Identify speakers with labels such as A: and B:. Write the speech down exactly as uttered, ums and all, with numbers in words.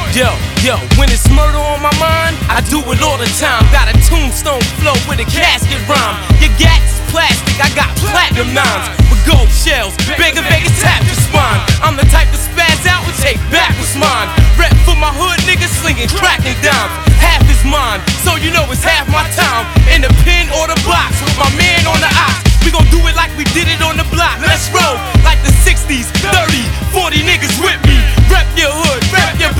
A: Yo, yo, when it's murder on my mind, I do it all the time. Got a tombstone flow with a casket rhyme. Your gas is plastic, I got platinum nines with gold shells. Bigger, bigger, tap your spine. I'm the type to spaz out and take back what's mine. Rep for my hood niggas slinging crack and dimes. Half is mine, so you know it's half